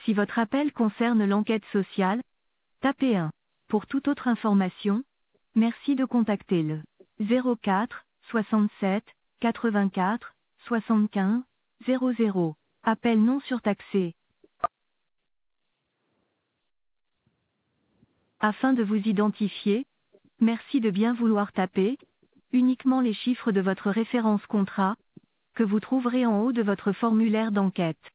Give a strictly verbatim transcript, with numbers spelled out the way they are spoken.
Si votre appel concerne l'enquête sociale, tapez un. Pour toute autre information, merci de contacter le zéro quatre soixante-sept quatre-vingt-quatre soixante-quinze zéro zéro. Appel non surtaxé. Afin de vous identifier, merci de bien vouloir taper uniquement les chiffres de votre référence contrat, que vous trouverez en haut de votre formulaire d'enquête.